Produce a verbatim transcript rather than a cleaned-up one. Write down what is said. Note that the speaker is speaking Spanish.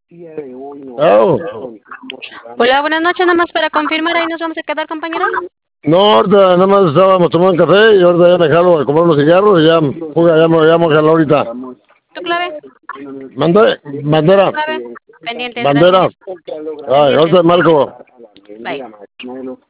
Oh. Hola, buenas noches, nada más para confirmar, ahí nos vamos a quedar, compañero. No, ahorita nada más estábamos tomando un café y ahorita ya me jalo a comprar unos cigarros y ya, juga, ya, me- ya me jalo ahorita. ¿Tu clave? Mande, ¿Tu bandera, clave? Pendientes, bandera. gracias. Ay, Pendientes. ahorita marco. Bye.